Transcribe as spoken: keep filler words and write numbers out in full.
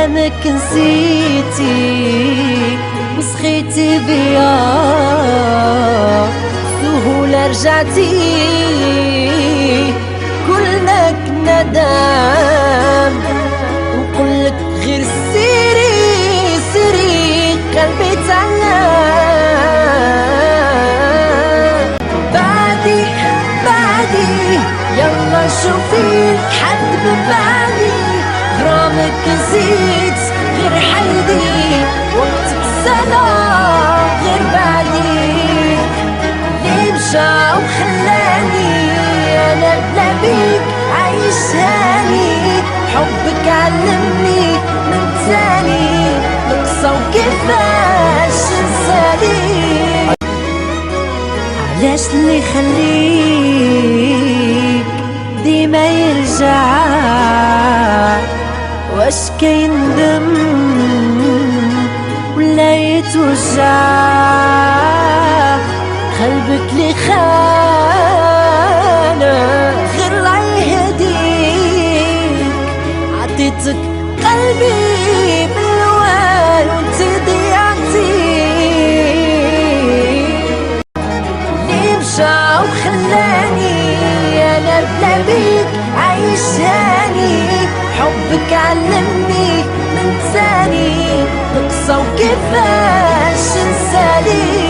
كلامك نسيتي وسخيتي بيا سهولة رجعتي كلنا ندم وقلك غير سيري سيري قلبي تعلم بعدي بعدي يلا شوفي حد ببعدي غرامك نسيت غير حيدي وقتك سنة غير بعدي اللي مشى وخلاني أنا بلا بيك عايش هاني حبك علمني من تاني نقصة وكيفاش نسالي علاش اللي يخليك ديما يرجع واش كيندم ولا يتوجع قلبك لي خانه غير الله يهديك عطيتك قلبي بالوان وانت ضيعتيه اللي مشى وخلاني انا بلا بيك عايش هاني حبك علمني من تاني نقصة وكيفاش نسالي